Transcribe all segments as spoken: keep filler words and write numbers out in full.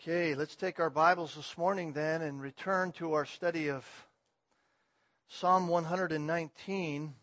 Okay, let's take our Bibles this morning then and return to our study of Psalm one nineteen.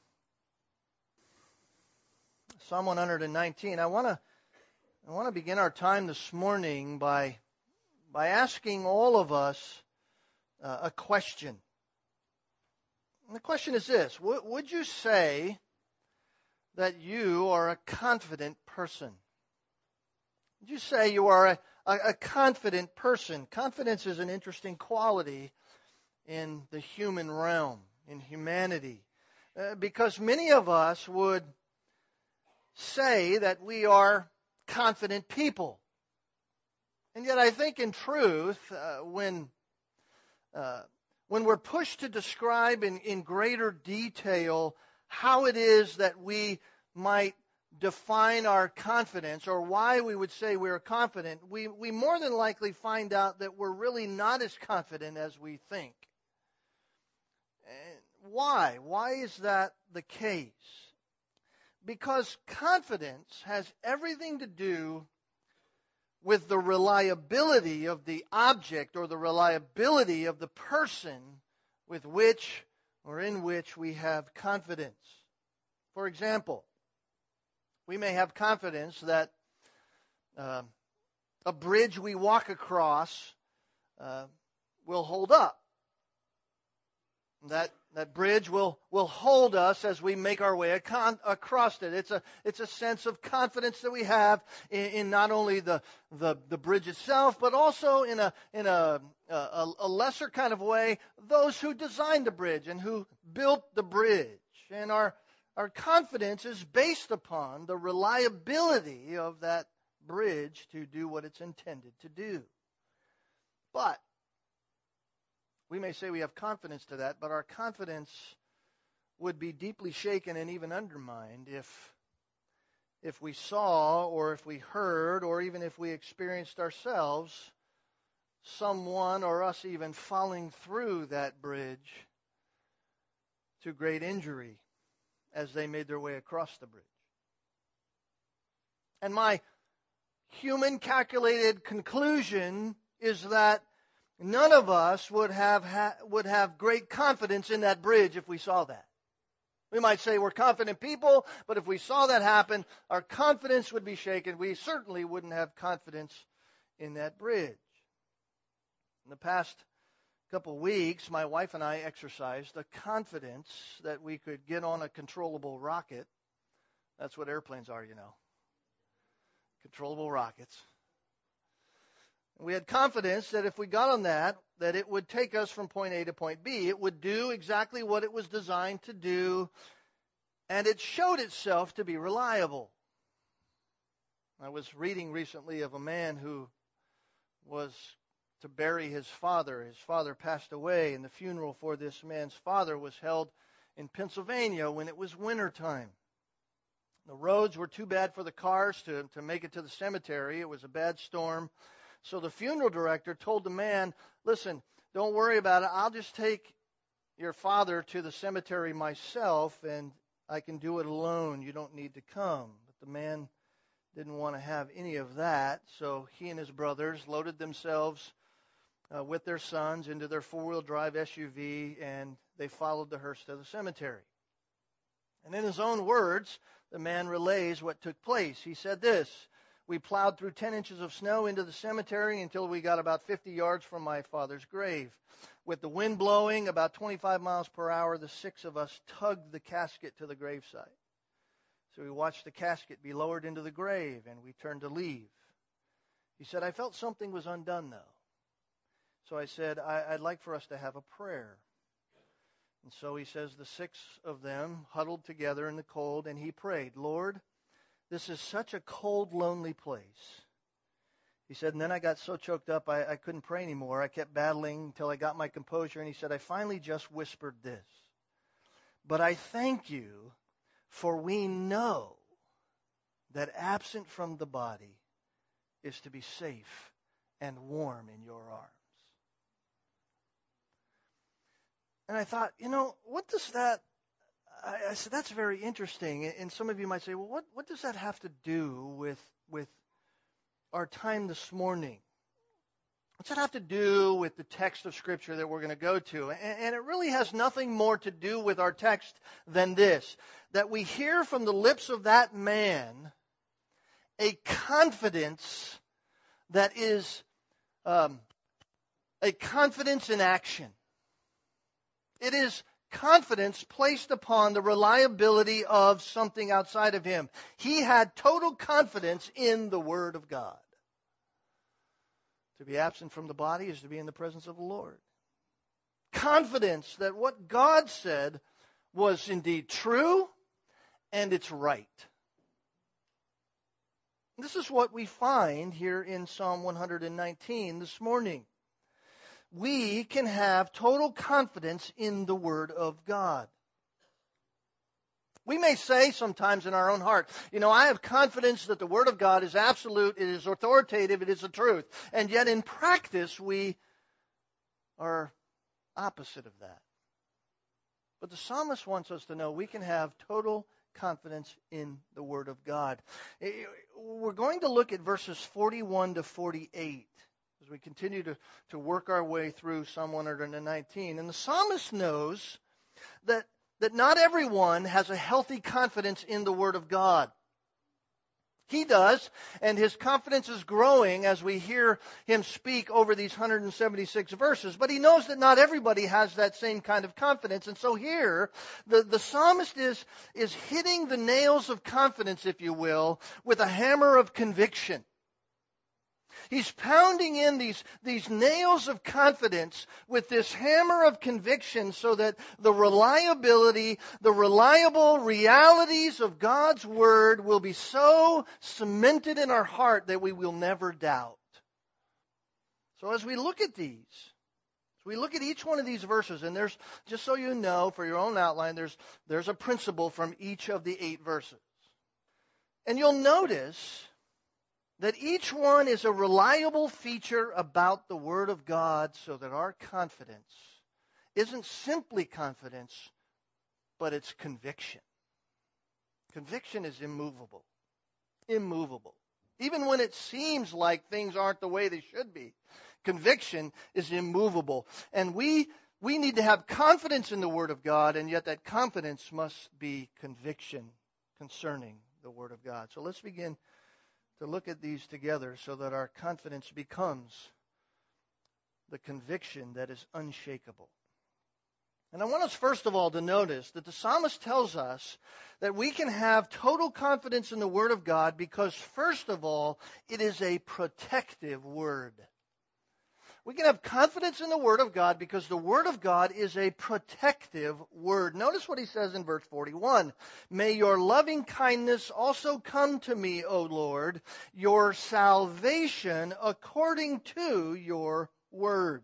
Psalm one nineteen. I want to I want to begin our time this morning by by asking all of us uh, a question. And the question is this: w- would you say that you are a confident person? Would you say you are a A, a confident person? Confidence is an interesting quality in the human realm, in humanity, uh, because many of us would say that we are confident people. And yet I think in truth, uh, when uh, when we're pushed to describe in, in greater detail how it is that we might define our confidence, or why we would say we're confident, we, we more than likely find out that we're really not as confident as we think. And why? Why is that the case? Because confidence has everything to do with the reliability of the object or the reliability of the person with which or in which we have confidence. For example, we may have confidence that uh, a bridge we walk across uh, will hold up. That that bridge will, will hold us as we make our way ac- across it. It's a it's a sense of confidence that we have in, in not only the, the the bridge itself, but also in a in a, a a lesser kind of way, those who designed the bridge and who built the bridge. And our Our confidence is based upon the reliability of that bridge to do what it's intended to do. But we may say we have confidence to that, but our confidence would be deeply shaken and even undermined if if we saw, or if we heard, or even if we experienced ourselves someone or us even falling through that bridge to great injury as they made their way across the bridge. And my human calculated conclusion is that none of us would have ha- would have great confidence in that bridge if we saw that. We might say we're confident people, but if we saw that happen, our confidence would be shaken. We certainly wouldn't have confidence in that bridge. In the past couple of weeks, my wife and I exercised the confidence that we could get on a controllable rocket. That's what airplanes are, you know. Controllable rockets. We had confidence that if we got on that, that it would take us from point A to point B. It would do exactly what it was designed to do, and it showed itself to be reliable. I was reading recently of a man who was to bury his father. His father passed away, and the funeral for this man's father was held in Pennsylvania when it was wintertime. The roads were too bad for the cars to, to make it to the cemetery. It was a bad storm. So the funeral director told the man, listen, don't worry about it. I'll just take your father to the cemetery myself, and I can do it alone. You don't need to come. But the man didn't want to have any of that, so he and his brothers loaded themselves Uh, with their sons into their four-wheel drive S U V, and they followed the hearse to the cemetery. And in his own words, the man relays what took place. He said this: we plowed through ten inches of snow into the cemetery until we got about fifty yards from my father's grave. With the wind blowing about twenty-five miles per hour, the six of us tugged the casket to the gravesite. So we watched the casket be lowered into the grave, and we turned to leave. He said, I felt something was undone, though. So I said, I, I'd like for us to have a prayer. And so he says the six of them huddled together in the cold, and he prayed, Lord, this is such a cold, lonely place. He said, and then I got so choked up I, I couldn't pray anymore. I kept battling until I got my composure, and he said, I finally just whispered this. But I thank you, for we know that absent from the body is to be safe and warm in your arms. And I thought, you know, what does that, I, I said, that's very interesting. And some of you might say, well, what, what does that have to do with, with our time this morning? What's that have to do with the text of Scripture that we're going to go to? And it really has nothing more to do with our text than this, that we hear from the lips of that man a confidence that is um, a confidence in action. It is confidence placed upon the reliability of something outside of him. He had total confidence in the Word of God. To be absent from the body is to be in the presence of the Lord. Confidence that what God said was indeed true and it's right. This is what we find here in Psalm one nineteen this morning. We can have total confidence in the Word of God. We may say sometimes in our own heart, you know, I have confidence that the Word of God is absolute, it is authoritative, it is the truth. And yet in practice we are opposite of that. But the psalmist wants us to know we can have total confidence in the Word of God. We're going to look at verses forty-one to forty-eight as we continue to, to work our way through Psalm one nineteen. And the psalmist knows that that not everyone has a healthy confidence in the Word of God. He does, and his confidence is growing as we hear him speak over these one hundred seventy-six verses. But he knows that not everybody has that same kind of confidence. And so here, the, the psalmist is, is hitting the nails of confidence, if you will, with a hammer of conviction. He's pounding in these, these nails of confidence with this hammer of conviction so that the reliability, the reliable realities of God's Word will be so cemented in our heart that we will never doubt. So as we look at these, as we look at each one of these verses, and there's, just so you know, for your own outline, there's, there's a principle from each of the eight verses. And you'll notice that each one is a reliable feature about the Word of God so that our confidence isn't simply confidence, but it's conviction. Conviction is immovable. Immovable. Even when it seems like things aren't the way they should be, conviction is immovable. And we, we need to have confidence in the Word of God, and yet that confidence must be conviction concerning the Word of God. So let's begin to look at these together so that our confidence becomes the conviction that is unshakable. And I want us first of all to notice that the psalmist tells us that we can have total confidence in the Word of God because first of all, it is a protective Word. We can have confidence in the Word of God because the Word of God is a protective Word. Notice what he says in verse forty-one. May your loving kindness also come to me, O Lord, your salvation according to your Word.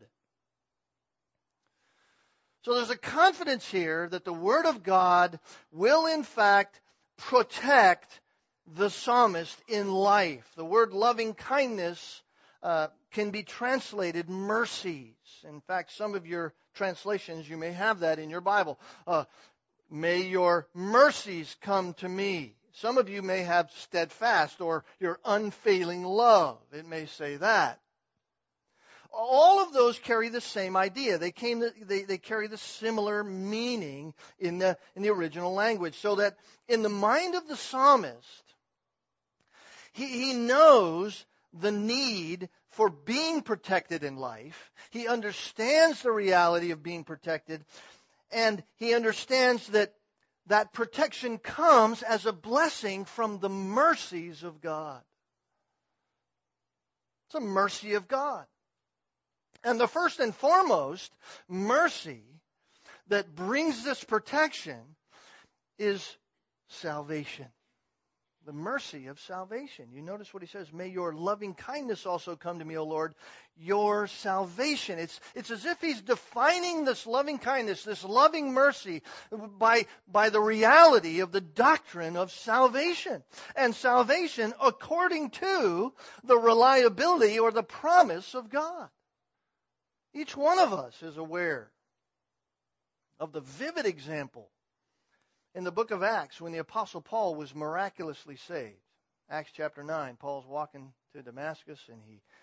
So there's a confidence here that the Word of God will in fact protect the psalmist in life. The word loving kindness uh, can be translated mercies. In fact, some of your translations, you may have that in your Bible. Uh, may your mercies come to me. Some of you may have steadfast or your unfailing love. It may say that. All of those carry the same idea. They came. They, they carry the similar meaning in the in the original language. So that in the mind of the psalmist, he, he knows the need for being protected in life. He understands the reality of being protected, and he understands that that protection comes as a blessing from the mercies of God. It's a mercy of God. And the first and foremost mercy that brings this protection is salvation. The mercy of salvation. You notice what he says, may your loving kindness also come to me, O Lord, your salvation. It's, it's as if he's defining this loving kindness, this loving mercy by, by the reality of the doctrine of salvation. And salvation according to the reliability or the promise of God. Each one of us is aware of the vivid example in the book of Acts when the Apostle Paul was miraculously saved. Acts chapter nine, Paul's walking to Damascus and he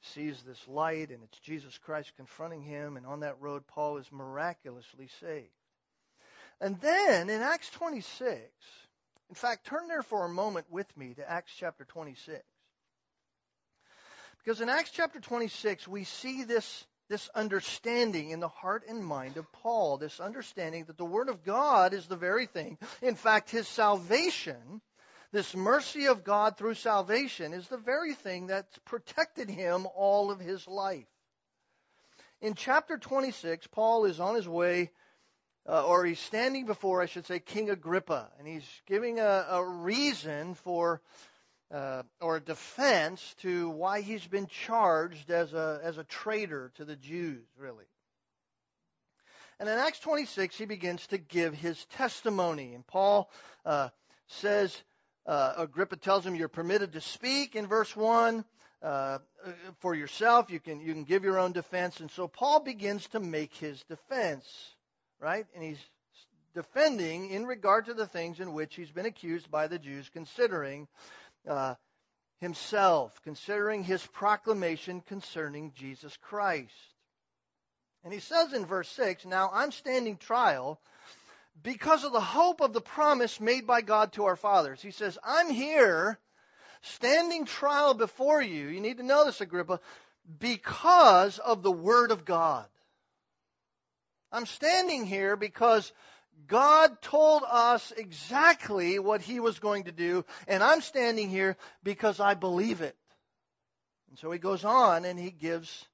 sees this light, and it's Jesus Christ confronting him, and on that road Paul is miraculously saved. And then in Acts twenty-six, in fact, turn there for a moment with me to Acts chapter twenty-six. Because in Acts chapter twenty-six, we see this, this understanding in the heart and mind of Paul, this understanding that the Word of God is the very thing. In fact, his salvation, this mercy of God through salvation, is the very thing that's protected him all of his life. In chapter twenty-six, Paul is on his way, uh, or he's standing before, I should say, King Agrippa, and he's giving a, a reason for Uh, or a defense to why he's been charged as a as a traitor to the Jews, really. And in Acts twenty-six, he begins to give his testimony. And Paul uh, says, uh, Agrippa tells him, you're permitted to speak in verse one uh, for yourself. You can, you can give your own defense. And so Paul begins to make his defense, right? And he's defending in regard to the things in which he's been accused by the Jews, considering Uh, himself, considering his proclamation concerning Jesus Christ. And he says in verse six, now I'm standing trial because of the hope of the promise made by God to our fathers. He says, I'm here standing trial before you. You need to know this, Agrippa, because of the Word of God. I'm standing here because God told us exactly what He was going to do, and I'm standing here because I believe it. And so he goes on and he gives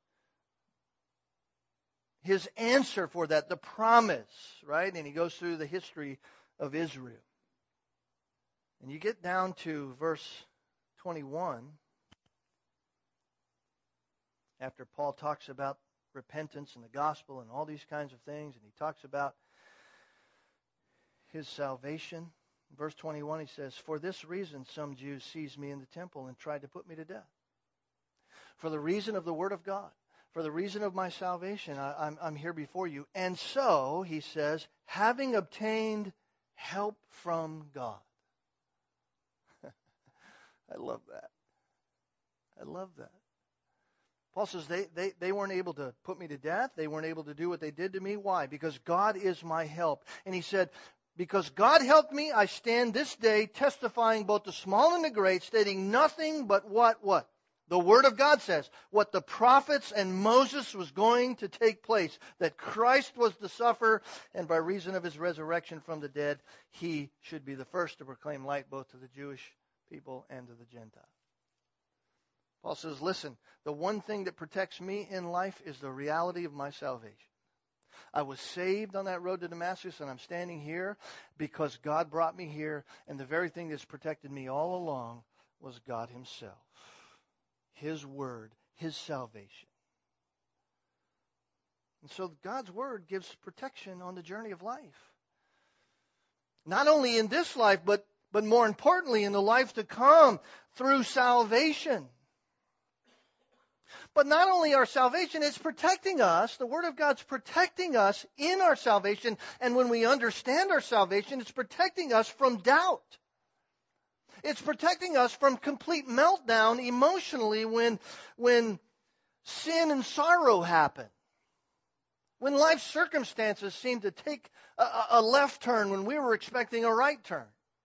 his answer for that, the promise, right? And he goes through the history of Israel. And you get down to verse twenty-one, after Paul talks about repentance and the gospel and all these kinds of things, and he talks about his salvation. In verse twenty-one, he says, for this reason some Jews seized me in the temple and tried to put me to death. For the reason of the Word of God, for the reason of my salvation, I, I'm, I'm here before you. And so, he says, having obtained help from God. I love that. I love that. Paul says they, they, they weren't able to put me to death. They weren't able to do what they did to me. Why? Because God is my help. And he said, because God helped me, I stand this day testifying both the small and the great, stating nothing but what, what? The Word of God says. What the prophets and Moses was going to take place. That Christ was to suffer, and by reason of his resurrection from the dead, he should be the first to proclaim light both to the Jewish people and to the Gentiles. Paul says, listen, the one thing that protects me in life is the reality of my salvation. I was saved on that road to Damascus, and I'm standing here because God brought me here, and the very thing that's protected me all along was God Himself, His Word, His salvation. And so God's Word gives protection on the journey of life. Not only in this life, but, but more importantly in the life to come through salvation. But not only our salvation, it's protecting us. The Word of God's protecting us in our salvation. And when we understand our salvation, it's protecting us from doubt. It's protecting us from complete meltdown emotionally when, when sin and sorrow happen. When life's circumstances seem to take a, a left turn when we were expecting a right turn.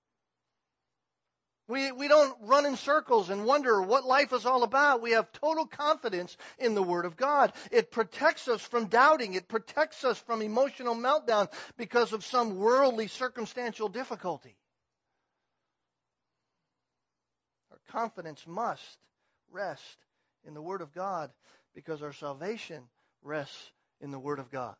We, we don't run in circles and wonder what life is all about. We have total confidence in the Word of God. It protects us from doubting. It protects us from emotional meltdown because of some worldly circumstantial difficulty. Our confidence must rest in the Word of God because our salvation rests in the Word of God.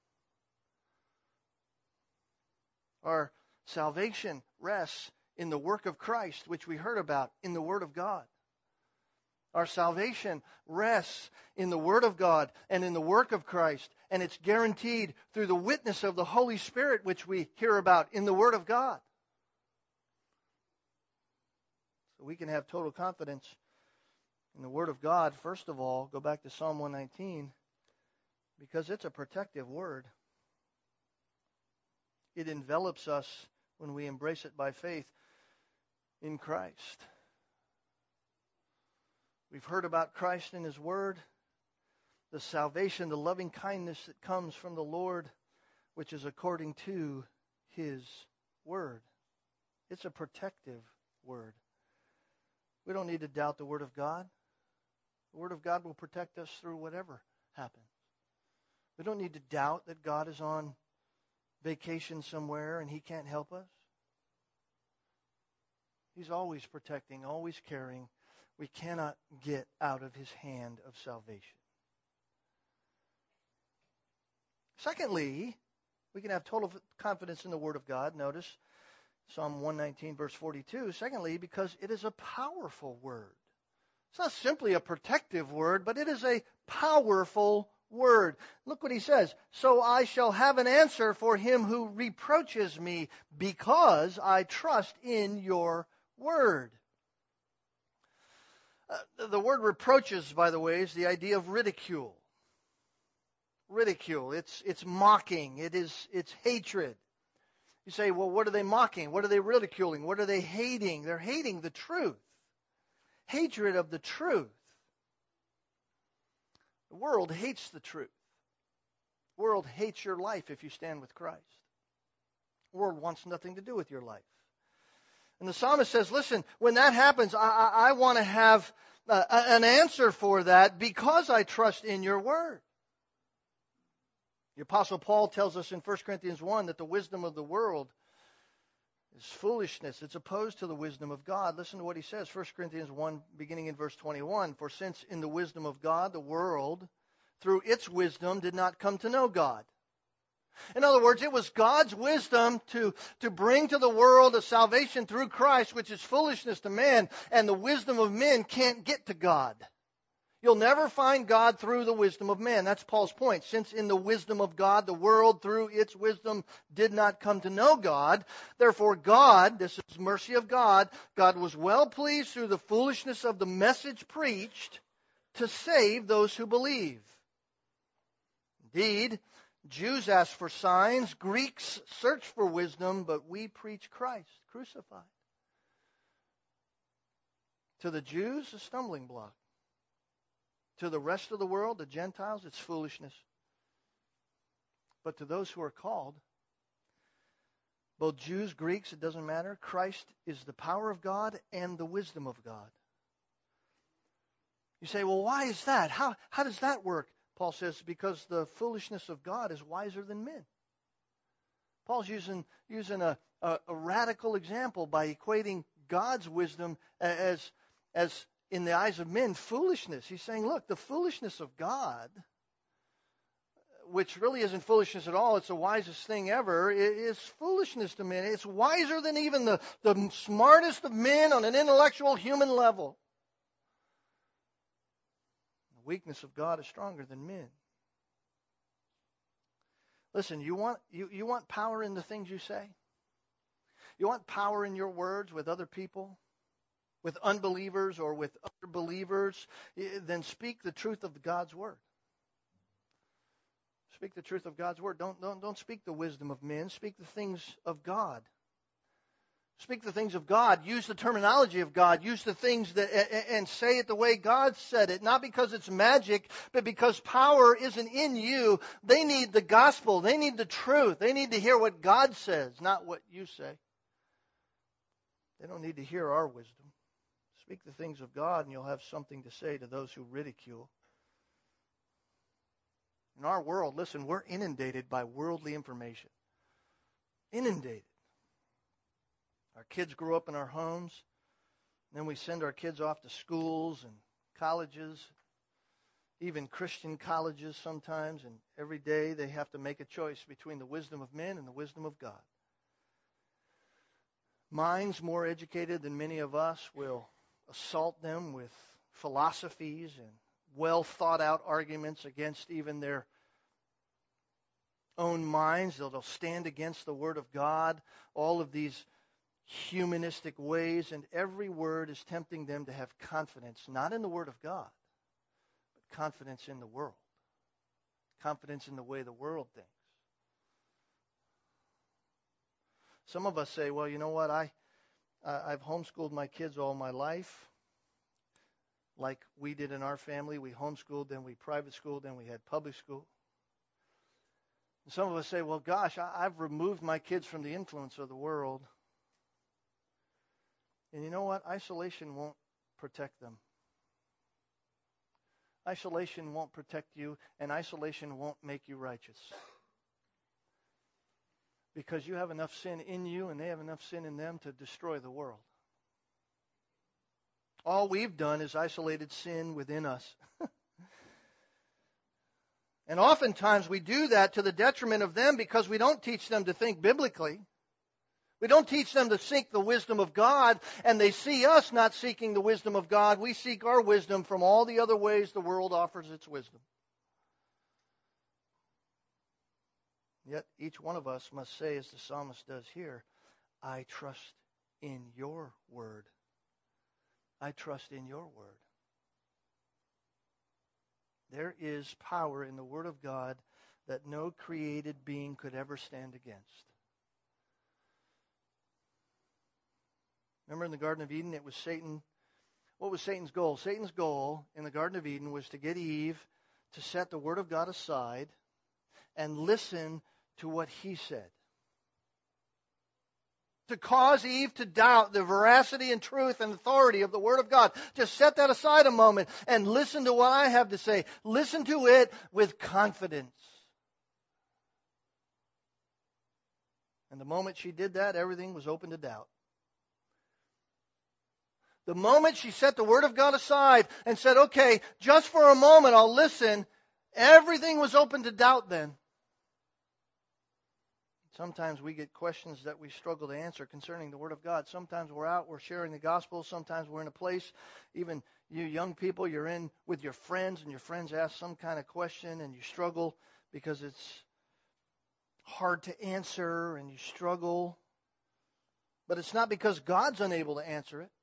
Our salvation rests in the work of Christ, which we heard about in the Word of God. Our salvation rests in the Word of God and in the work of Christ, and it's guaranteed through the witness of the Holy Spirit, which we hear about in the Word of God. So we can have total confidence in the Word of God. First of all, go back to Psalm one nineteen, because it's a protective Word. It envelops us when we embrace it by faith in Christ. We've heard about Christ and His Word, the salvation, the loving kindness that comes from the Lord, which is according to His Word. It's a protective Word. We don't need to doubt the Word of God. The Word of God will protect us through whatever happens. We don't need to doubt that God is on vacation somewhere and He can't help us. He's always protecting, always caring. We cannot get out of His hand of salvation. Secondly, we can have total confidence in the Word of God. Notice Psalm one nineteen, verse forty-two. Secondly, because it is a powerful Word. It's not simply a protective Word, but it is a powerful Word. Look what he says. So I shall have an answer for him who reproaches me, because I trust in your Word. Uh, the word reproaches, by the way, is the idea of ridicule. Ridicule. It's it's mocking. It is it's hatred. You say, well, what are they mocking? What are they ridiculing? What are they hating? They're hating the truth. Hatred of the truth. The world hates the truth. The world hates your life if you stand with Christ. The world wants nothing to do with your life. And the psalmist says, listen, when that happens, I, I, I want to have uh, an answer for that because I trust in your Word. The Apostle Paul tells us in First Corinthians one that the wisdom of the world is foolishness. It's opposed to the wisdom of God. Listen to what he says, First Corinthians one, beginning in verse twenty-one. For since in the wisdom of God, the world, through its wisdom, did not come to know God. In other words, it was God's wisdom to, to bring to the world a salvation through Christ, which is foolishness to man, and the wisdom of men can't get to God. You'll never find God through the wisdom of man. That's Paul's point. Since in the wisdom of God, the world through its wisdom did not come to know God, therefore God, this is mercy of God, God was well pleased through the foolishness of the message preached to save those who believe. Indeed, Jews ask for signs, Greeks search for wisdom, but we preach Christ crucified. To the Jews, a stumbling block. To the rest of the world, the Gentiles, it's foolishness. But to those who are called, both Jews, Greeks, it doesn't matter, Christ is the power of God and the wisdom of God. You say, well, why is that? How, how does that work? Paul says, because the foolishness of God is wiser than men. Paul's using, using a, a, a radical example by equating God's wisdom as, as, in the eyes of men, foolishness. He's saying, look, the foolishness of God, which really isn't foolishness at all, it's the wisest thing ever, is foolishness to men. It's wiser than even the, the smartest of men on an intellectual human level. The weakness of God is stronger than men. Listen, you want you, you want power in the things you say? You want power in your words with other people? With unbelievers or with other believers? Then speak the truth of God's Word. Speak the truth of God's Word. Don't, don't, don't speak the wisdom of men. Speak the things of God. Speak the things of God. Use the terminology of God. Use the things that and say it the way God said it. Not because it's magic, but because power isn't in you. They need the gospel. They need the truth. They need to hear what God says, not what you say. They don't need to hear our wisdom. Speak the things of God and you'll have something to say to those who ridicule. In our world, listen, we're inundated by worldly information. Inundated. Our kids grow up in our homes. And then we send our kids off to schools and colleges, even Christian colleges sometimes. And every day they have to make a choice between the wisdom of men and the wisdom of God. Minds more educated than many of us will assault them with philosophies and well thought out arguments against even their own minds. They'll, they'll stand against the Word of God, all of these humanistic ways, and every word is tempting them to have confidence, not in the Word of God, but confidence in the world, confidence in the way the world thinks. Some of us say, well, you know what, I, uh, I've homeschooled my kids all my life. like we did in our family. We homeschooled, then we private schooled, then we had public school. And some of us say, well, gosh, I, I've removed my kids from the influence of the world. And you know what? Isolation won't protect them. Isolation won't protect you, and isolation won't make you righteous. Because you have enough sin in you, and they have enough sin in them to destroy the world. All we've done is isolated sin within us. And oftentimes we do that to the detriment of them because we don't teach them to think biblically. We don't teach them to seek the wisdom of God, and they see us not seeking the wisdom of God. We seek our wisdom from all the other ways the world offers its wisdom. Yet each one of us must say, as the psalmist does here, I trust in your word. I trust in your word. There is power in the word of God that no created being could ever stand against. Remember in the Garden of Eden, it was Satan. What was Satan's goal? Satan's goal in the Garden of Eden was to get Eve to set the word of God aside and listen to what he said. To cause Eve to doubt the veracity and truth and authority of the Word of God. Just set that aside a moment and listen to what I have to say. Listen to it with confidence. And the moment she did that, everything was open to doubt. The moment she set the Word of God aside and said, okay, just for a moment I'll listen, everything was open to doubt then. Sometimes we get questions that we struggle to answer concerning the Word of God. Sometimes we're out, we're sharing the gospel. Sometimes we're in a place, even you young people, you're in with your friends, and your friends ask some kind of question, and you struggle because it's hard to answer, and you struggle. But it's not because God's unable to answer it.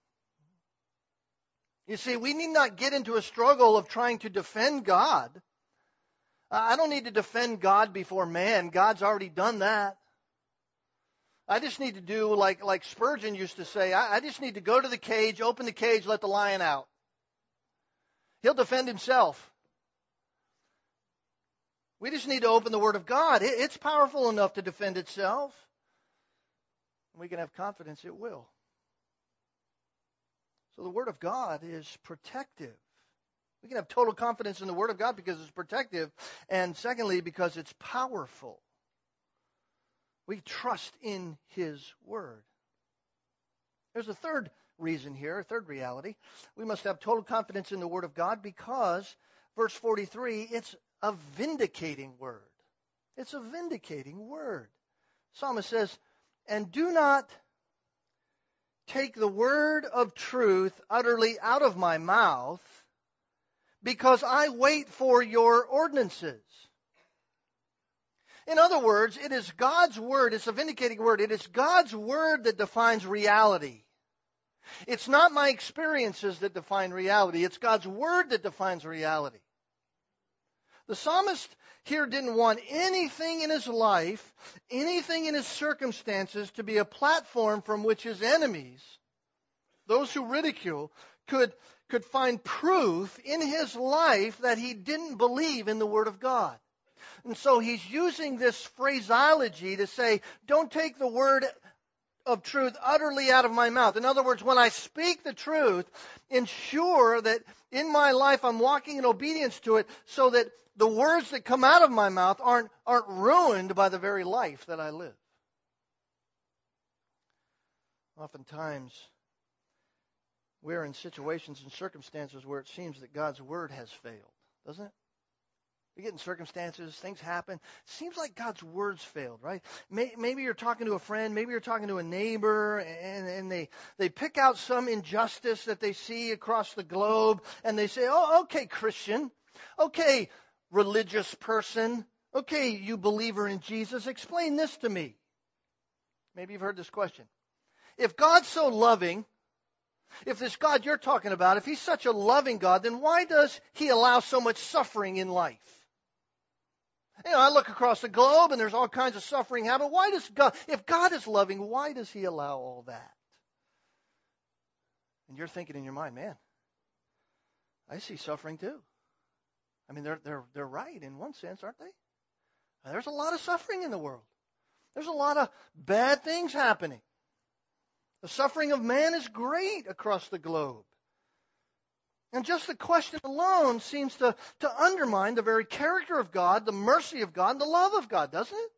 You see, we need not get into a struggle of trying to defend God. I don't need to defend God before man. God's already done that. I just need to do like, like Spurgeon used to say, I, I just need to go to the cage, open the cage, let the lion out. He'll defend himself. We just need to open the Word of God. It, it's powerful enough to defend itself. We can have confidence it will. So the Word of God is protective. We can have total confidence in the Word of God because it's protective. And secondly, because it's powerful. We trust in His Word. There's a third reason here, a third reality. We must have total confidence in the Word of God because, verse forty-three, it's a vindicating Word. It's a vindicating Word. The psalmist says, and do not take the word of truth utterly out of my mouth, because I wait for your ordinances. In other words, it is God's word, it's a vindicating word, it is God's word that defines reality. It's not my experiences that define reality, it's God's word that defines reality. The psalmist here didn't want anything in his life, anything in his circumstances to be a platform from which his enemies, those who ridicule, could could find proof in his life that he didn't believe in the Word of God. And so he's using this phraseology to say, don't take the word of truth utterly out of my mouth. In other words, when I speak the truth, ensure that in my life I'm walking in obedience to it so that the words that come out of my mouth aren't, aren't ruined by the very life that I live. Oftentimes, we're in situations and circumstances where it seems that God's word has failed, doesn't it? We get in circumstances, things happen. It seems like God's word's failed, right? Maybe you're talking to a friend, maybe you're talking to a neighbor, and, and they, they pick out some injustice that they see across the globe, and they say, oh, okay, Christian, okay, religious person, okay, you believer in Jesus, explain this to me. Maybe you've heard this question. If God's so loving, if this God you're talking about, if He's such a loving God, then why does He allow so much suffering in life? You know, I look across the globe and there's all kinds of suffering happening. Why does God, if God is loving, why does He allow all that? And you're thinking in your mind, man, I see suffering too. I mean, they're, they're, they're right in one sense, aren't they? There's a lot of suffering in the world. There's a lot of bad things happening. The suffering of man is great across the globe. And just the question alone seems to, to undermine the very character of God, the mercy of God, and the love of God, doesn't it?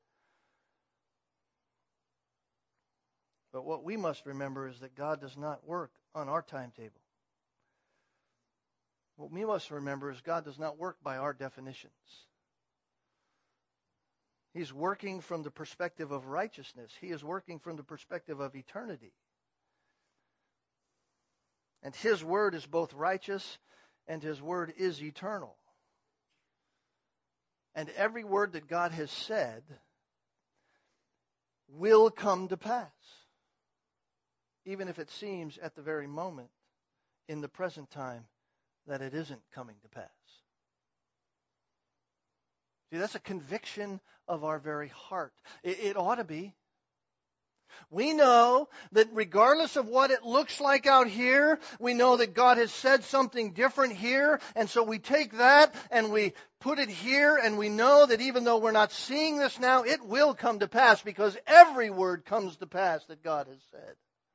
But what we must remember is that God does not work on our timetable. What we must remember is God does not work by our definitions. He's working from the perspective of righteousness. He is working from the perspective of eternity. And His word is both righteous and His word is eternal. And every word that God has said will come to pass, even if it seems at the very moment in the present time that it isn't coming to pass. See, that's a conviction of our very heart. It, it ought to be. We know that regardless of what it looks like out here, we know that God has said something different here, and so we take that and we put it here, and we know that even though we're not seeing this now, it will come to pass because every word comes to pass that God has said.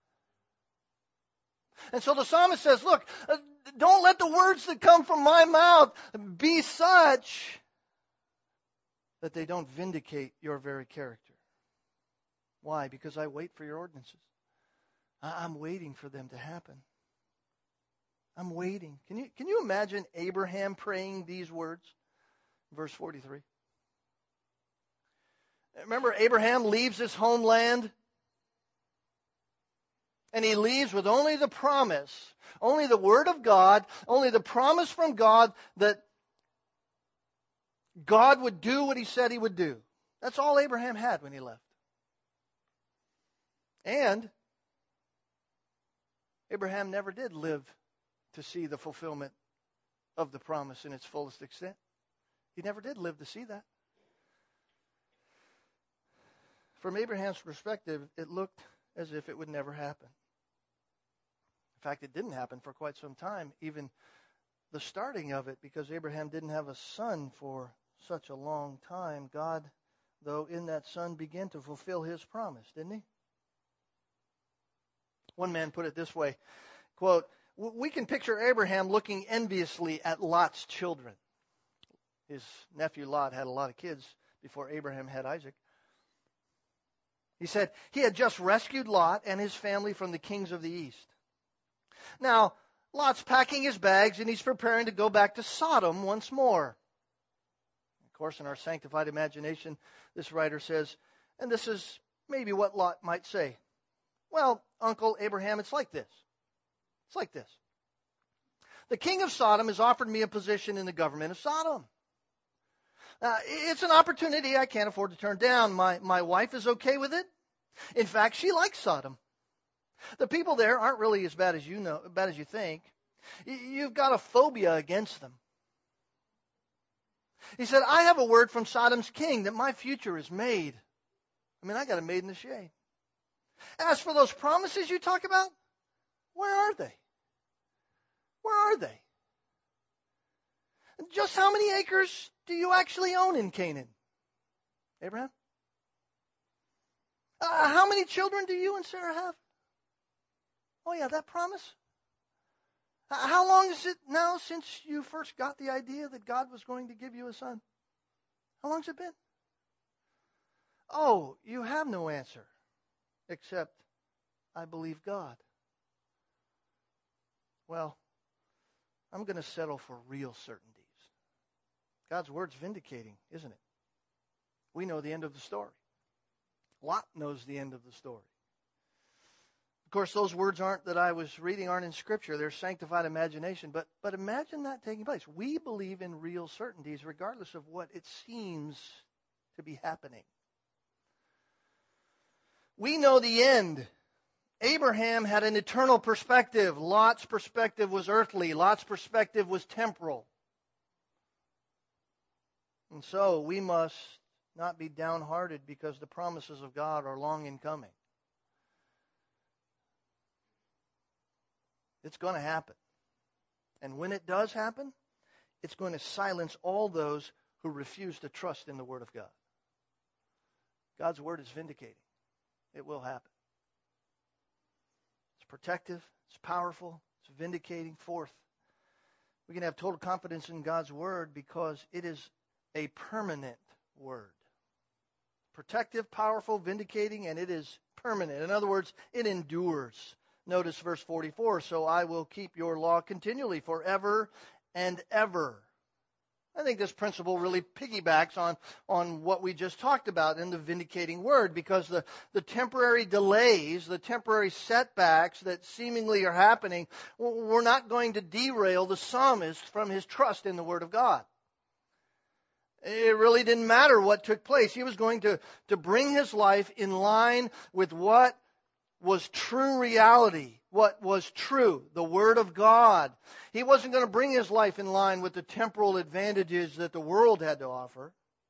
And so the psalmist says, look, don't let the words that come from my mouth be such that they don't vindicate your very character. Why? Because I wait for your ordinances. I'm waiting for them to happen. I'm waiting. Can you, can you imagine Abraham praying these words? Verse forty-three. Remember, Abraham leaves his homeland, and he leaves with only the promise, only the word of God, only the promise from God that God would do what He said He would do. That's all Abraham had when he left. And Abraham never did live to see the fulfillment of the promise in its fullest extent. He never did live to see that. From Abraham's perspective, it looked as if it would never happen. In fact, it didn't happen for quite some time, even the starting of it, because Abraham didn't have a son for such a long time. God, though, in that son began to fulfill His promise, didn't He? One man put it this way, quote, we can picture Abraham looking enviously at Lot's children. His nephew Lot had a lot of kids before Abraham had Isaac. He said he had just rescued Lot and his family from the kings of the east. Now, Lot's packing his bags and he's preparing to go back to Sodom once more. Of course, in our sanctified imagination, this writer says, and this is maybe what Lot might say. Well, Uncle Abraham, it's like this. It's like this. The king of Sodom has offered me a position in the government of Sodom. Uh, it's an opportunity I can't afford to turn down. My, my wife is okay with it. In fact, she likes Sodom. The people there aren't really as bad as you know, bad as you think. You've got a phobia against them. He said, I have a word from Sodom's king that my future is made. I mean, I got it made in the shade. As for those promises you talk about, where are they? Where are they? Just how many acres do you actually own in Canaan, Abraham? Uh, how many children do you and Sarah have? Oh yeah, that promise. Uh, how long is it now since you first got the idea that God was going to give you a son? How long has it been? Oh, you have no answer. Except, I believe God. Well, I'm going to settle for real certainties. God's word's vindicating, isn't it? We know the end of the story. Lot knows the end of the story. Of course, those words aren't that I was reading aren't in Scripture. They're sanctified imagination. But, but imagine that taking place. We believe in real certainties regardless of what it seems to be happening. We know the end. Abraham had an eternal perspective. Lot's perspective was earthly. Lot's perspective was temporal. And so we must not be downhearted because the promises of God are long in coming. It's going to happen. And when it does happen, it's going to silence all those who refuse to trust in the Word of God. God's Word is vindicating. It will happen. It's protective. It's powerful. It's vindicating. Fourth, we can have total confidence in God's Word because it is a permanent Word. Protective, powerful, vindicating, and it is permanent. In other words, it endures. Notice verse forty-four, so I will keep your law continually forever and ever. I think this principle really piggybacks on, on what we just talked about in the vindicating word, because the, the temporary delays, the temporary setbacks that seemingly are happening, we're not going to derail the psalmist from his trust in the Word of God. It really didn't matter what took place. He was going to, to bring his life in line with what was true reality, what was true, the Word of God. He wasn't going to bring his life in line with the temporal advantages that the world had to offer.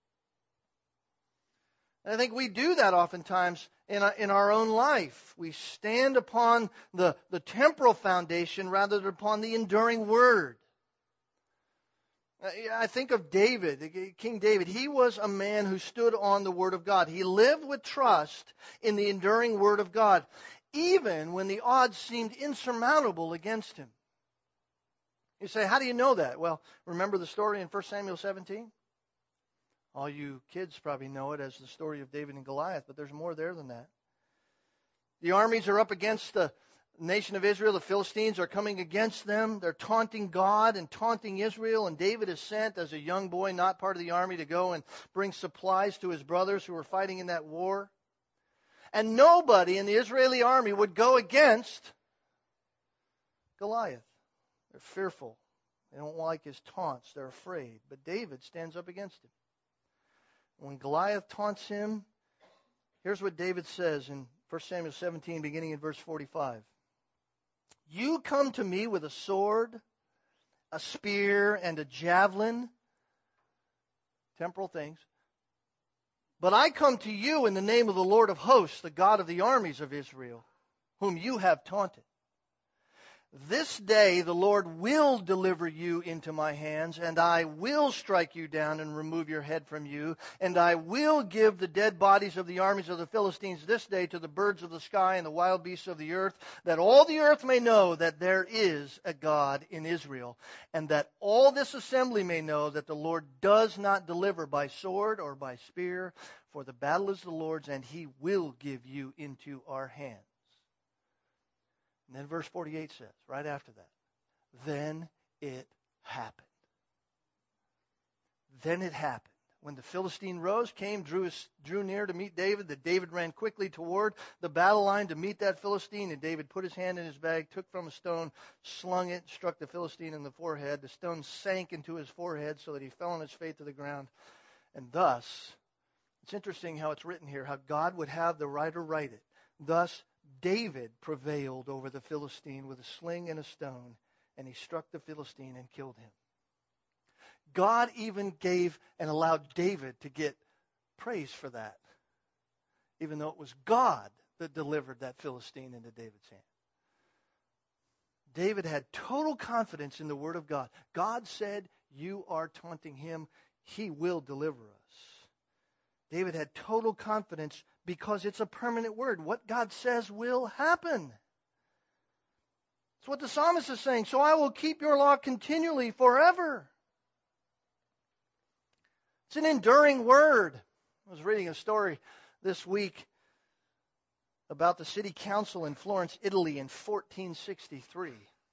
And I think we do that oftentimes in our, in our own life. We stand upon the, the temporal foundation rather than upon the enduring Word. I think of David, King David. He was a man who stood on the Word of God. He lived with trust in the enduring Word of God, even when the odds seemed insurmountable against him. You say, how do you know that? Well, remember the story in First Samuel seventeen? All you kids probably know it as the story of David and Goliath, but there's more there than that. The armies are up against the nation of Israel. The Philistines are coming against them. They're taunting God and taunting Israel. And David is sent as a young boy, not part of the army, to go and bring supplies to his brothers who were fighting in that war. And nobody in the Israeli army would go against Goliath. They're fearful. They don't like his taunts. They're afraid. But David stands up against him. When Goliath taunts him, here's what David says in First Samuel seventeen, beginning in verse forty-five. You come to me with a sword, a spear, and a javelin, temporal things. But I come to you in the name of the Lord of hosts, the God of the armies of Israel, whom you have taunted. This day the Lord will deliver you into my hands, and I will strike you down and remove your head from you, and I will give the dead bodies of the armies of the Philistines this day to the birds of the sky and the wild beasts of the earth, that all the earth may know that there is a God in Israel, and that all this assembly may know that the Lord does not deliver by sword or by spear, for the battle is the Lord's, and he will give you into our hands. And then verse forty-eight says, right after that, then it happened. Then it happened. When the Philistine rose, came, drew, his, drew near to meet David, that David ran quickly toward the battle line to meet that Philistine. And David put his hand in his bag, took from a stone, slung it, struck the Philistine in the forehead. The stone sank into his forehead so that he fell on his face to the ground. And thus, it's interesting how it's written here, how God would have the writer write it. Thus, David prevailed over the Philistine with a sling and a stone, and he struck the Philistine and killed him. God even gave and allowed David to get praise for that, even though it was God that delivered that Philistine into David's hand. David had total confidence in the Word of God. God said, you are taunting him. He will deliver us. David had total confidence because it's a permanent word. What God says will happen. That's what the psalmist is saying. So I will keep your law continually forever. It's an enduring word. I was reading a story this week about the city council in Florence, Italy in fourteen sixty-three.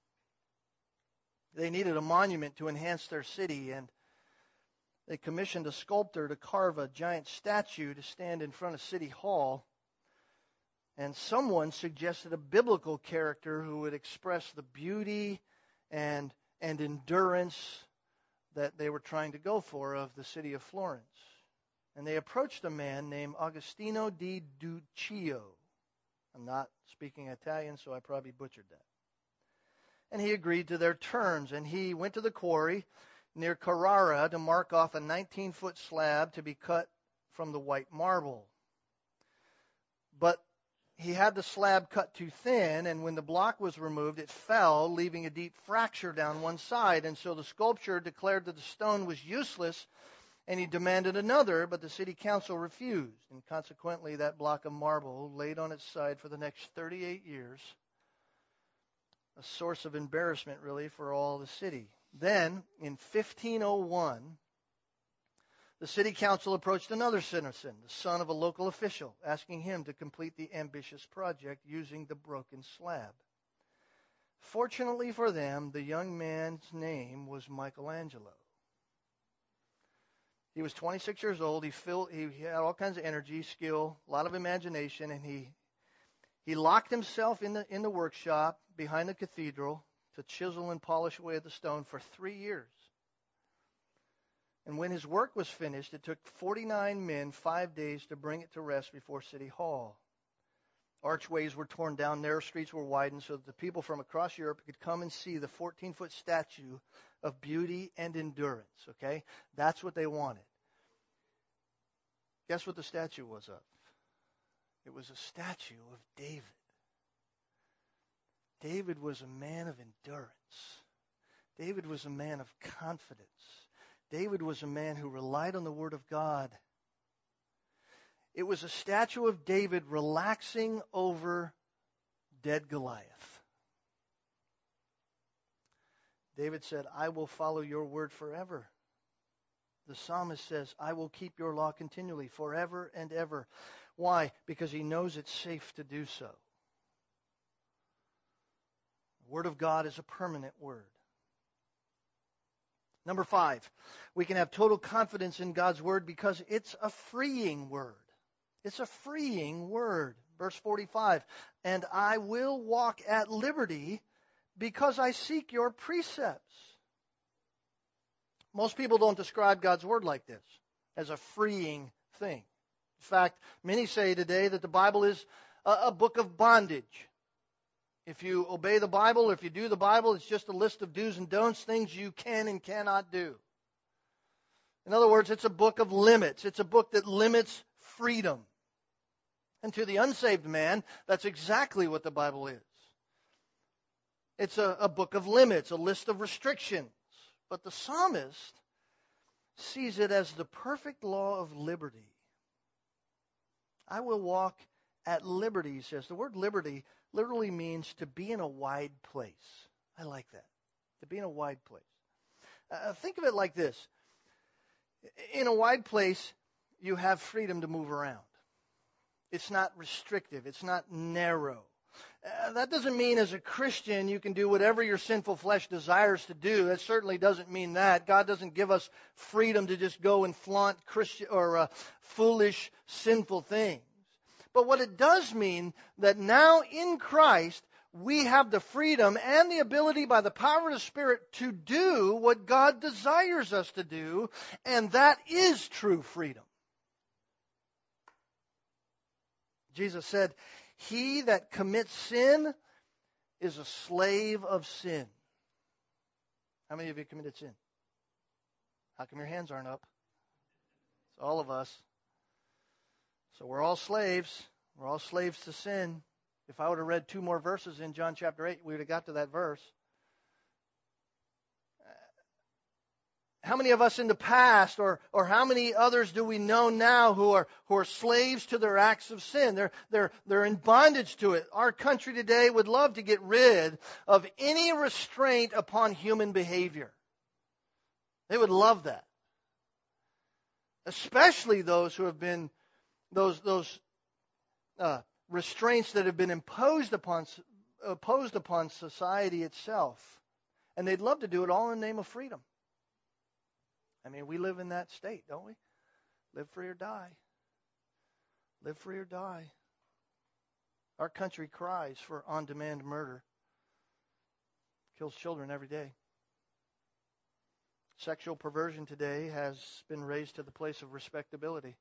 They needed a monument to enhance their city, and they commissioned a sculptor to carve a giant statue to stand in front of City Hall. And someone suggested a biblical character who would express the beauty and, and endurance that they were trying to go for of the city of Florence. And they approached a man named Agostino di Duccio. I'm not speaking Italian, so I probably butchered that. And he agreed to their terms, and he went to the quarry near Carrara to mark off a nineteen-foot slab to be cut from the white marble. But he had the slab cut too thin, and when the block was removed, it fell, leaving a deep fracture down one side. And so the sculptor declared that the stone was useless, and he demanded another, but the city council refused. And consequently, that block of marble laid on its side for the next thirty-eight years, a source of embarrassment, really, for all the city. Then, in fifteen oh one, the city council approached another citizen, the son of a local official, asking him to complete the ambitious project using the broken slab. Fortunately for them, the young man's name was Michelangelo. He was twenty-six years old. He, filled, he had all kinds of energy, skill, a lot of imagination, and he he locked himself in the in the workshop behind the cathedral to chisel and polish away at the stone for three years. And when his work was finished, it took forty-nine men five days to bring it to rest before City Hall. Archways were torn down, narrow streets were widened so that the people from across Europe could come and see the fourteen-foot statue of beauty and endurance, okay? That's what they wanted. Guess what the statue was of? It was a statue of David. David was a man of endurance. David was a man of confidence. David was a man who relied on the Word of God. It was a statue of David relaxing over dead Goliath. David said, I will follow your word forever. The psalmist says, I will keep your law continually, forever and ever. Why? Because he knows it's safe to do so. The Word of God is a permanent word. Number five, we can have total confidence in God's Word because it's a freeing word. It's a freeing word. Verse forty-five, and I will walk at liberty because I seek your precepts. Most people don't describe God's Word like this, as a freeing thing. In fact, many say today that the Bible is a, a book of bondage. If you obey the Bible, if you do the Bible, it's just a list of do's and don'ts, things you can and cannot do. In other words, it's a book of limits. It's a book that limits freedom. And to the unsaved man, that's exactly what the Bible is. It's a, a book of limits, a list of restrictions. But the psalmist sees it as the perfect law of liberty. I will walk at liberty, he says. The word liberty literally means to be in a wide place. I like that. To be in a wide place. Uh, think of it like this. In a wide place, you have freedom to move around. It's not restrictive. It's not narrow. Uh, that doesn't mean as a Christian you can do whatever your sinful flesh desires to do. That certainly doesn't mean that. God doesn't give us freedom to just go and flaunt Christian or uh, foolish, sinful things. But what it does mean that now in Christ we have the freedom and the ability by the power of the Spirit to do what God desires us to do, and that is true freedom. Jesus said, he that commits sin is a slave of sin. How many of you committed sin? How come your hands aren't up? It's all of us. So we're all slaves. We're all slaves to sin. If I would have read two more verses in John chapter eight, we would have got to that verse. How many of us in the past, or or how many others do we know now who are who are slaves to their acts of sin? They're they're they're in bondage to it. Our country today would love to get rid of any restraint upon human behavior. They would love that. Especially those who have been those those uh, restraints that have been imposed upon imposed upon society itself, and they'd love to do it all in the name of freedom. I mean, we live in that state, don't we? Live free or die. Live free or die. Our country cries for on-demand murder. Kills children every day. Sexual perversion today has been raised to the place of respectability.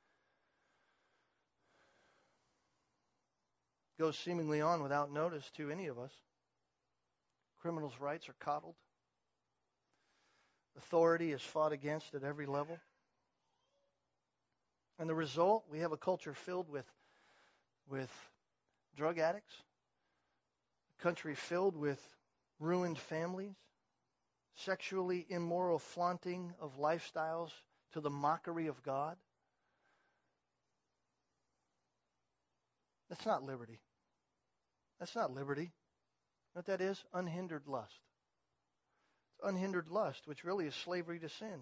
Goes seemingly on without notice to any of us. Criminals' rights are coddled. Authority is fought against at every level. And the result, we have a culture filled with, with drug addicts, a country filled with ruined families, sexually immoral flaunting of lifestyles to the mockery of God. That's not liberty. That's not liberty. You know what that is? Unhindered lust. It's unhindered lust, which really is slavery to sin.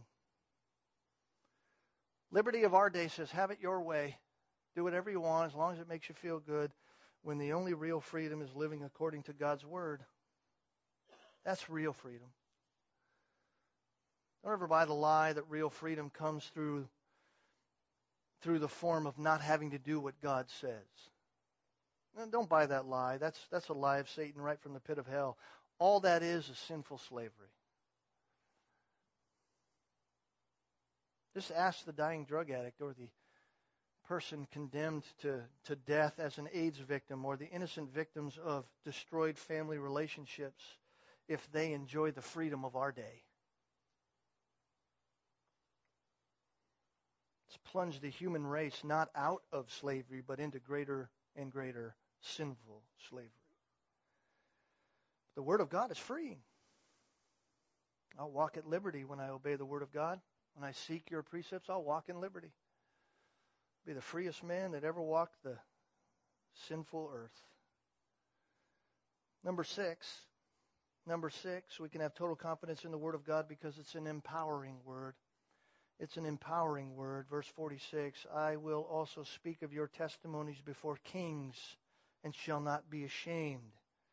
Liberty of our day says, have it your way. Do whatever you want as long as it makes you feel good, when the only real freedom is living according to God's Word. That's real freedom. Don't ever buy the lie that real freedom comes through, through the form of not having to do what God says. No, don't buy that lie. That's, that's a lie of Satan right from the pit of hell. All that is is sinful slavery. Just ask the dying drug addict or the person condemned to, to death as an AIDS victim or the innocent victims of destroyed family relationships if they enjoy the freedom of our day. It's plunged the human race not out of slavery but into greater and greater sinful slavery. The Word of God is freeing. I'll walk at liberty when I obey the Word of God. When I seek your precepts, I'll walk in liberty. Be the freest man that ever walked the sinful earth. Number six. Number six, we can have total confidence in the Word of God because it's an empowering Word. It's an empowering Word. Verse forty-six, I will also speak of your testimonies before kings and shall not be ashamed.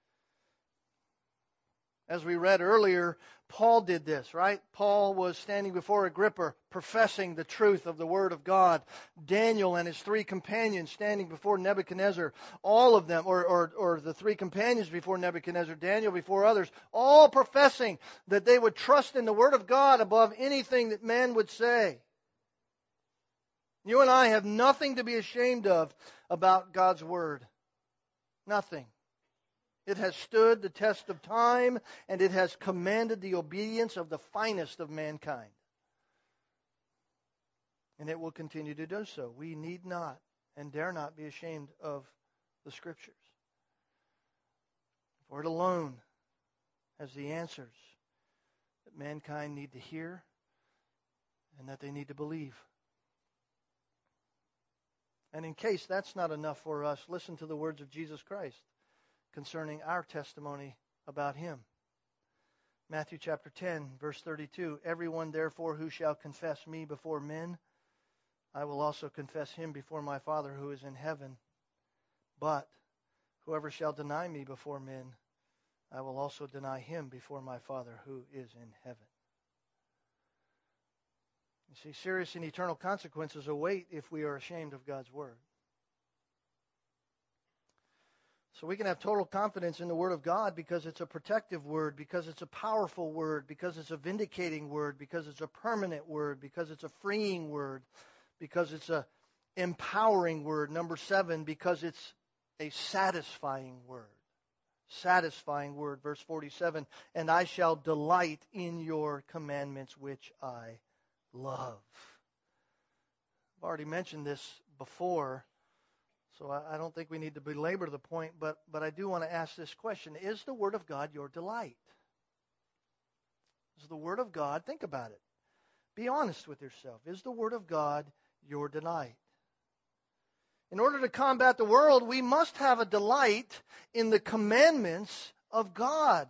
As we read earlier, Paul did this, right? Paul was standing before Agrippa, professing the truth of the Word of God. Daniel and his three companions standing before Nebuchadnezzar, all of them, or, or, or the three companions before Nebuchadnezzar, Daniel before others, all professing that they would trust in the Word of God above anything that man would say. You and I have nothing to be ashamed of about God's Word. Nothing. It has stood the test of time, and it has commanded the obedience of the finest of mankind. And it will continue to do so. We need not and dare not be ashamed of the Scriptures. For it alone has the answers that mankind need to hear and that they need to believe. And in case that's not enough for us, listen to the words of Jesus Christ concerning our testimony about Him. Matthew chapter ten, verse thirty-two, everyone therefore who shall confess me before men, I will also confess him before my Father who is in heaven. But whoever shall deny me before men, I will also deny him before my Father who is in heaven. You see, serious and eternal consequences await if we are ashamed of God's Word. So we can have total confidence in the Word of God because it's a protective Word, because it's a powerful Word, because it's a vindicating Word, because it's a permanent Word, because it's a freeing Word, because it's a empowering Word. Number seven, because it's a satisfying Word. Satisfying Word. Verse forty-seven, and I shall delight in your commandments which I love. I've already mentioned this before, so I don't think we need to belabor the point, but, but I do want to ask this question. Is the Word of God your delight? Is the Word of God, think about it. Be honest with yourself. Is the Word of God your delight? In order to combat the world, we must have a delight in the commandments of God.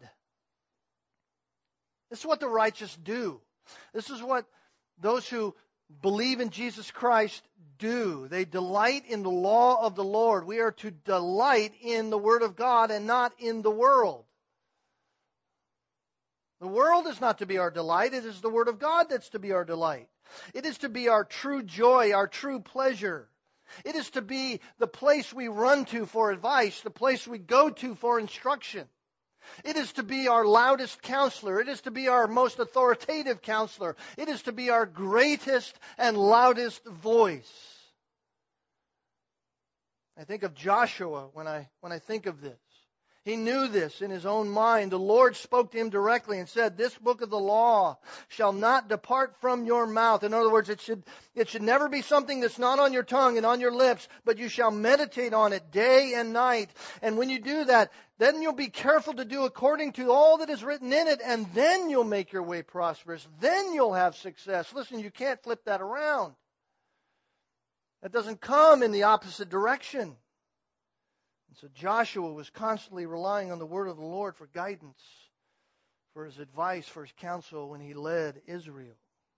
This is what the righteous do. This is what those who believe in Jesus Christ do. They delight in the law of the Lord. We are to delight in the Word of God and not in the world. The world is not to be our delight. It is the Word of God that's to be our delight. It is to be our true joy, our true pleasure. It is to be the place we run to for advice, the place we go to for instruction. It is to be our loudest counselor. It is to be our most authoritative counselor. It is to be our greatest and loudest voice. I think of Joshua when I when I think of this. He knew this in his own mind. The Lord spoke to him directly and said, this book of the law shall not depart from your mouth. In other words, it should, it should never be something that's not on your tongue and on your lips, but you shall meditate on it day and night. And when you do that, then you'll be careful to do according to all that is written in it, and then you'll make your way prosperous. Then you'll have success. Listen, you can't flip that around. That doesn't come in the opposite direction. And so Joshua was constantly relying on the word of the Lord for guidance, for his advice, for his counsel when he led Israel.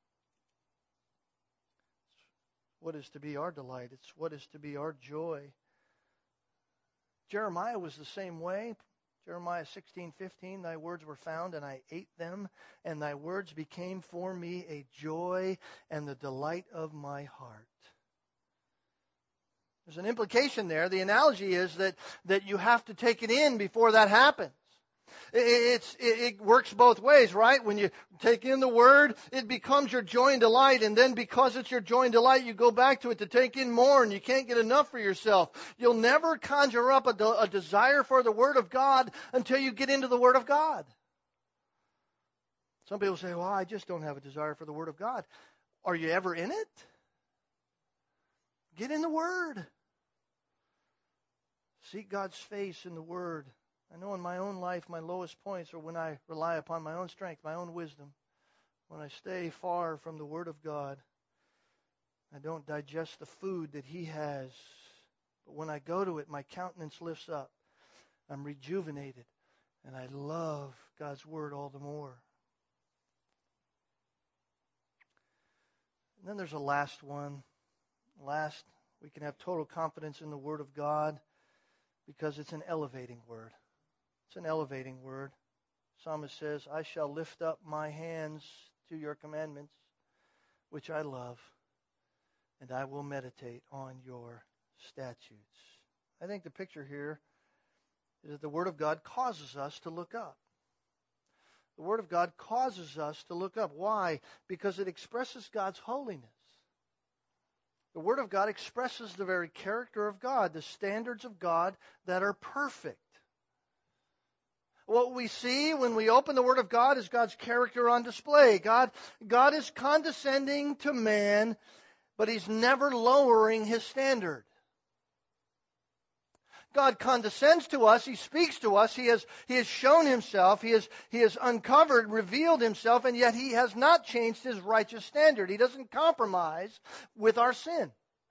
What is to be our delight? It's what is to be our joy. Jeremiah was the same way. Jeremiah sixteen fifteen, thy words were found, and I ate them, and thy words became for me a joy and the delight of my heart. There's an implication there. The analogy is that, that you have to take it in before that happens. It, it's, it, it works both ways, right? When you take in the Word, it becomes your joy and delight. And then because it's your joy and delight, you go back to it to take in more, and you can't get enough for yourself. You'll never conjure up a, de- a desire for the Word of God until you get into the Word of God. Some people say, well, I just don't have a desire for the Word of God. Are you ever in it? Get in the Word. Seek God's face in the Word. I know in my own life, my lowest points are when I rely upon my own strength, my own wisdom. When I stay far from the Word of God, I don't digest the food that He has. But when I go to it, my countenance lifts up. I'm rejuvenated, and I love God's Word all the more. And then there's a last one. Last, we can have total confidence in the Word of God because it's an elevating word. It's an elevating word. Psalmist says, I shall lift up my hands to your commandments, which I love, and I will meditate on your statutes. I think the picture here is that the Word of God causes us to look up. The Word of God causes us to look up. Why? Because it expresses God's holiness. The Word of God expresses the very character of God, the standards of God that are perfect. What we see when we open the Word of God is God's character on display. God, God is condescending to man, but He's never lowering His standard. God condescends to us. He speaks to us. He has, he has shown Himself. He has, he has uncovered, revealed Himself, and yet He has not changed His righteous standard. He doesn't compromise with our sin.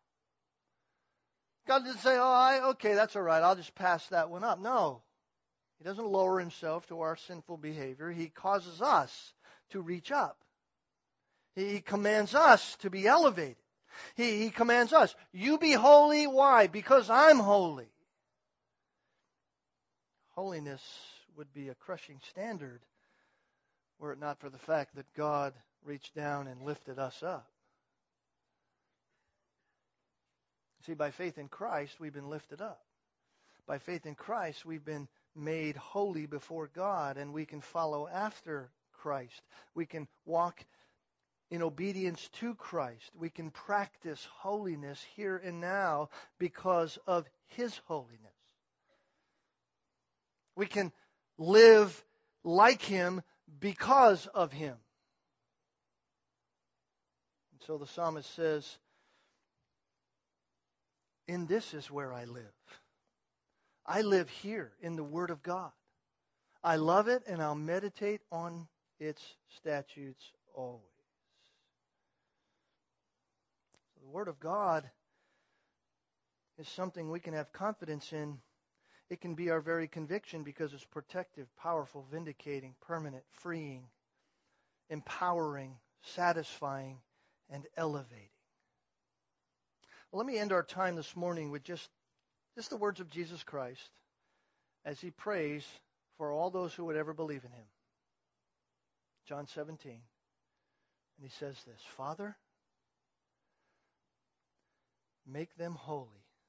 God doesn't say, oh, I, okay, that's all right. I'll just pass that one up. No. He doesn't lower Himself to our sinful behavior. He causes us to reach up. He commands us to be elevated. He, he commands us, you be holy. Why? Because I'm holy. Holiness would be a crushing standard were it not for the fact that God reached down and lifted us up. See, by faith in Christ, we've been lifted up. By faith in Christ, we've been made holy before God, and we can follow after Christ. We can walk in obedience to Christ. We can practice holiness here and now because of His holiness. We can live like Him because of Him. And so the psalmist says, in this is where I live. I live here in the Word of God. I love it, and I'll meditate on its statutes always. So the Word of God is something we can have confidence in. It can be our very conviction because it's protective, powerful, vindicating, permanent, freeing, empowering, satisfying, and elevating. Well, let me end our time this morning with just, just the words of Jesus Christ as He prays for all those who would ever believe in Him. John seventeen. And He says this, Father, make them holy.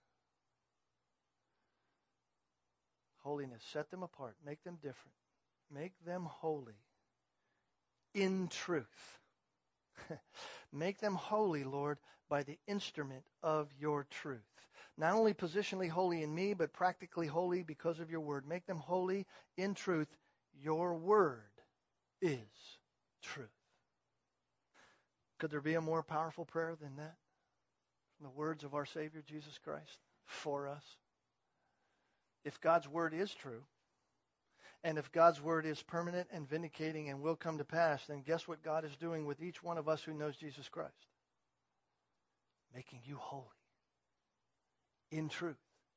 Holiness, set them apart, make them different. Make them holy in truth. Make them holy, Lord, by the instrument of your truth. not only positionally holy in me, but practically holy because of your word. Make them holy in truth. Your word is truth. Could there be a more powerful prayer than that? From the words of our Savior, Jesus Christ, for us. If God's word is true, and if God's word is permanent and vindicating and will come to pass, then guess what God is doing with each one of us who knows Jesus Christ? Making you holy in truth.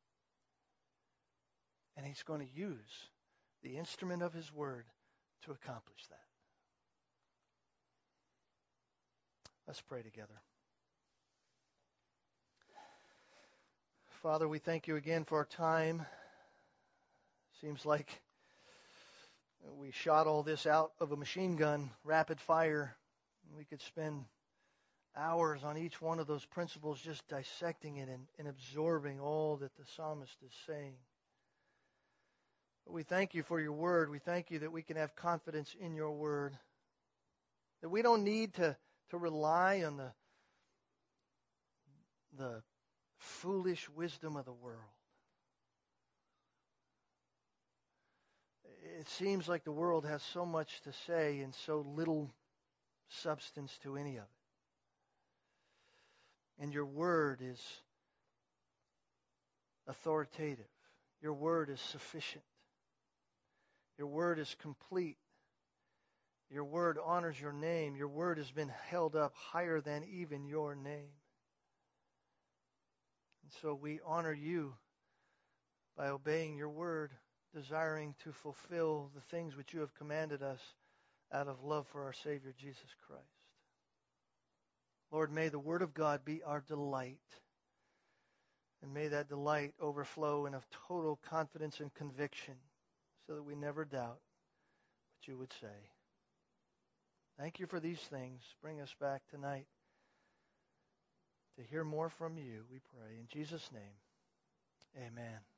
And he's going to use the instrument of his word to accomplish that. Let's pray together. Father, we thank you again for our time. Seems like we shot all this out of a machine gun, rapid fire. We could spend hours on each one of those principles just dissecting it and, and absorbing all that the psalmist is saying. But we thank you for your word. We thank you that we can have confidence in your word. That we don't need to, to rely on the, the foolish wisdom of the world. It seems like the world has so much to say and so little substance to any of it. And your word is authoritative. Your word is sufficient. Your word is complete. Your word honors your name. Your word has been held up higher than even your name. And so we honor you by obeying your word, desiring to fulfill the things which you have commanded us out of love for our Savior, Jesus Christ. Lord, may the word of God be our delight. And may that delight overflow in a total confidence and conviction so that we never doubt what you would say. Thank you for these things. Bring us back tonight to hear more from you, we pray. In Jesus' name, amen.